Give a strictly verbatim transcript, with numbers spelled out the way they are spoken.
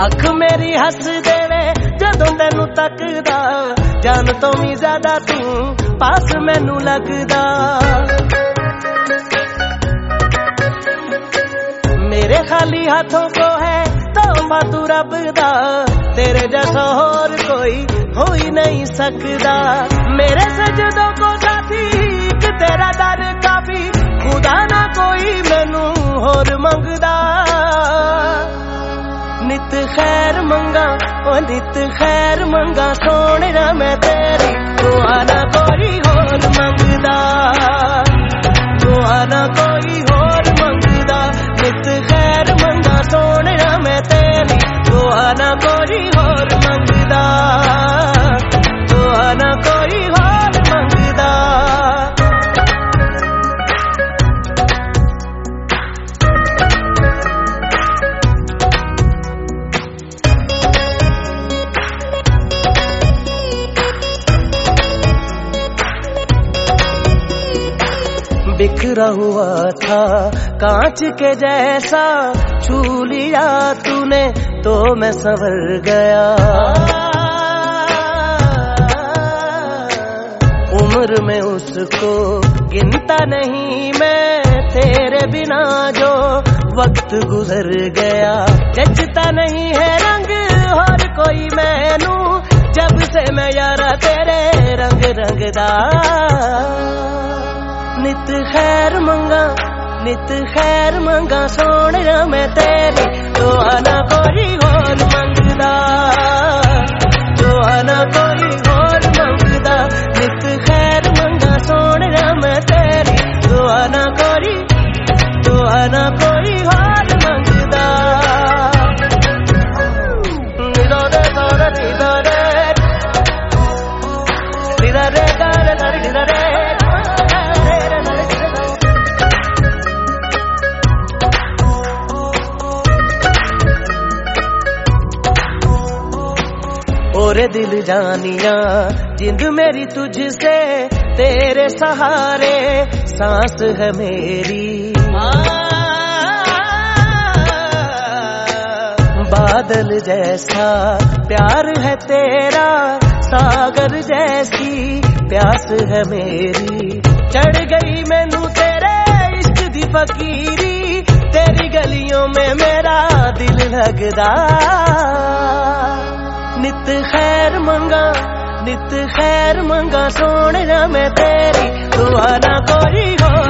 अख मेरी हस देवे जदों तेनू तकदा, जान तो भी ज्यादा तू पास मैनू लगदा। मेरे खाली हाथों को है तौबा तू रब दा, तेरे जैसा और कोई हो ही नहीं सकदा। मेरे सजदों को साथी एक तेरा दर काफी, खुदा ना कोई मैनू होर मंगदा। नित खैर मंगा ओ नित खैर मंगा सोने ना मैं तेरी, दुआ ना कोई होर मंगदा, दुआ ना कोई होर मंगदा। नित खैर मंगा सोने ना मैं तेरी, दुआ ना कोई होर मंगदा, दुआ ना कोई होर मंगदा। बिखरा हुआ था कांच के जैसा, छू लिया तूने तो मैं संवर गया। उम्र में उसको गिनता नहीं मैं, तेरे बिना जो वक्त गुजर गया। जचता नहीं है रंग और कोई मैनू, जब से मैं यारा तेरे रंग रंगदा। नित खैर मंगा नित खैर मंगा सोने मैं तेरी, दुआ ना कोई होर मंगदा, दुआ ना कोई होर मंगदा। नित खैर मंगा सोने मैं तेरी, दुआ ना कोई दुआ ना कोई होर मंगदा। निदा रे दारे निदा रे निदा रे दारे दारे निदा रे। ओरे दिल जानिया जिंद मेरी तुझसे, तेरे सहारे सांस है मेरी। बादल जैसा प्यार है तेरा, सागर जैसी प्यास है मेरी। चढ़ गई मैनू तेरे इश्क दी फकीरी, तेरी गलियों में मेरा दिल लगदा। नित खैर मंगा नित खैर मंगा सोने ना मैं तेरी, दुआ ना कोई हो